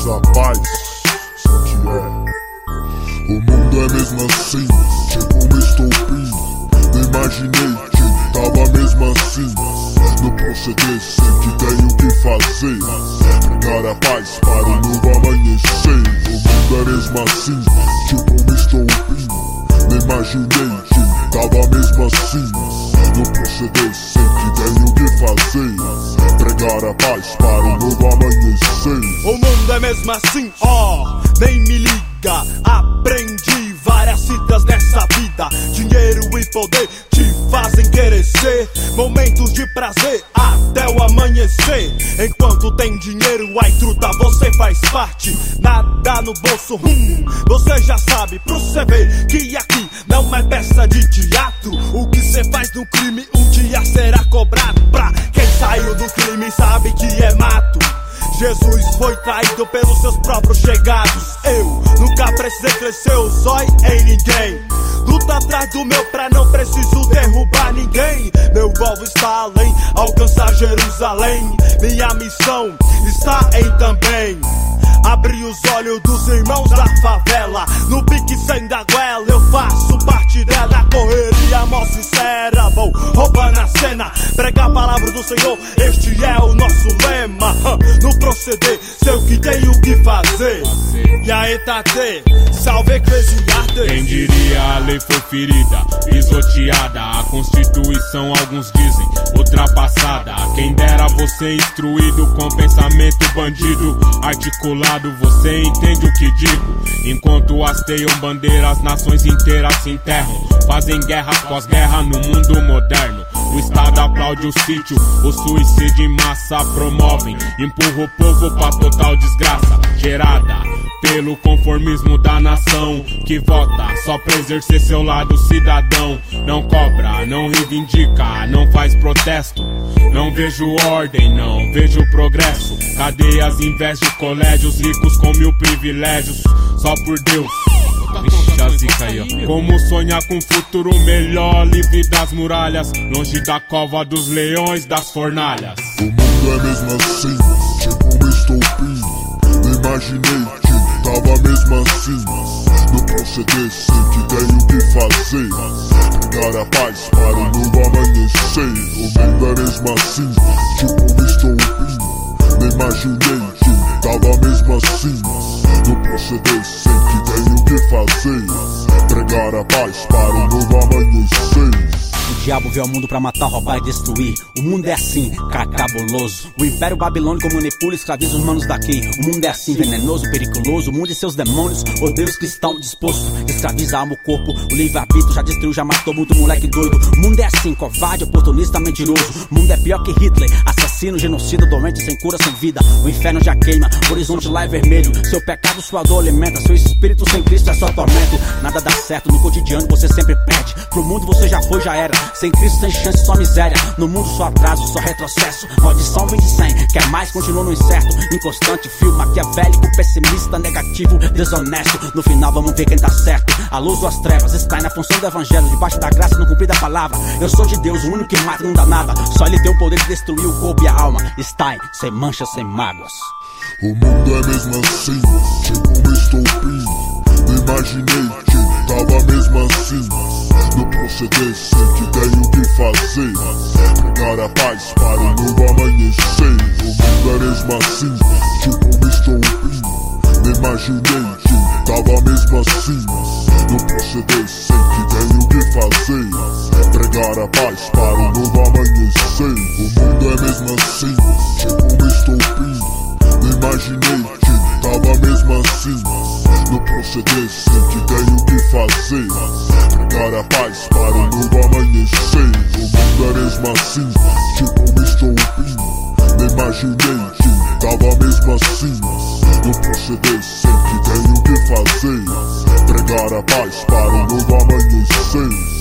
traz a paz. Isso que é. O mundo é mesmo assim, tipo um estopim. Não imaginei que tava mesmo assim. No proceder, sei que tenho o que fazer. Pregar a paz para o novo amanhecer. O mundo é mesmo assim, tipo um estopim. Não imaginei que tava mesmo assim. No proceder, sei que tenho o que fazer. Pregar a paz para o novo amanhecer. O mundo é mesmo assim, nem me liga. Aprendi várias citas nessa vida. Dinheiro e poder te fazem querer ser. Momentos de prazer até o amanhecer. Enquanto tem dinheiro, ai truta, você faz parte. Nada no bolso, você já sabe. Pro cê ver que aqui não é peça de teatro. O que cê faz no crime um dia será cobrado. Pra quem saiu do crime sabe que é mato. Jesus foi traído pelos seus próprios chegados. Eu nunca precisei crescer o zóio em ninguém. Luto atrás do meu pra não preciso derrubar ninguém. Meu alvo está além, alcançar Jerusalém. Minha missão está em também abrir os olhos dos irmãos da favela. No pique sem da goela, eu faço parte dela. Correria mó sincera, vou roubando a cena. Pregar a palavra do Senhor, este é o nosso lema. No proceder, sei o que tenho que fazer. E aí, Tate, salve Eclesiastes. Quem diria a lei foi ferida, pisoteada. A Constituição, alguns dizem, ultrapassada. Quem dera você instruído com pensamento bandido articulado. Você entende o que digo? Enquanto hasteiam bandeiras, nações inteiras se enterram. Fazem guerra após guerra no mundo moderno. O Estado aplaude o sítio, o suicídio em massa promovem. Empurra o povo pra total desgraça, gerada pelo conformismo da nação que vota só pra exercer seu lado cidadão. Não cobra, não reivindica, não faz protesto. Não vejo ordem, não vejo progresso. Cadeias em vez de colégios, ricos com 1000 privilégios. Só por Deus. Vixe, a zica aí, ó. Como sonhar com um futuro melhor, livre das muralhas, longe da cova dos leões, das fornalhas. O mundo é mesmo assim, tipo um estopim. Não imaginei que tava mesmo assim. No proceder, sei que tenho o que fazer. Pregar a paz para o novo amanhecer. O mundo é mesmo assim, tipo um estopim. Não imaginei que tava mesmo assim. No proceder, sei que tenho o que fazer. Pregar a paz para o novo amanhecer. O diabo veio ao mundo pra matar, roubar e destruir. O mundo é assim, cabuloso. O império babilônico manipula e escraviza os manos daqui. O mundo é assim, venenoso, periculoso. O mundo e seus demônios odeiam os cristãos dispostos. Escraviza a alma, o corpo, o livre-arbítrio já destruiu, já matou muito moleque doido. O mundo é assim, covarde, oportunista, mentiroso. O mundo é pior que Hitler, assassino, genocida, doente, sem cura, sem vida. O inferno já queima, o horizonte lá é vermelho. Seu pecado, sua dor alimenta. Seu espírito sem Cristo é só tormento. Nada dá certo, no cotidiano você sempre perde. Pro mundo você já foi, já era. Sem Cristo, sem chance, só miséria. No mundo só atraso, só retrocesso. Maldição vem de 100, quer mais, continua no incerto. Inconstante, fio maquiavélico, pessimista, negativo, desonesto. No final vamos ver quem tá certo. A luz ou as trevas está na função do evangelho. Debaixo da graça, não cumprir da palavra. Eu sou de Deus, o único que mata e não dá nada. Só ele tem o poder de destruir o corpo e a alma. Está sem manchas, sem mágoas. O mundo é mesmo assim, tipo um estopim. Não imaginei que tava mesmo assim. No proceder, sei que tenho o que fazer. Pregar a paz para o novo amanhecer. O mundo é mesmo assim, tipo um estopim. Não imaginei que tava mesmo assim. No proceder, sei que tenho o que fazer. Pregar a paz para o novo amanhecer. O mundo é mesmo assim, tipo um estopim. Não imaginei que tava mesmo assim. No proceder, sei que tenho o que fazer. Pregar a paz para o novo amanhecer. O mundo é mesmo assim, tipo um estopim. Não imaginei que tava mesmo assim. No proceder, sei que tenho o que fazer. Pregar a paz para o novo amanhecer.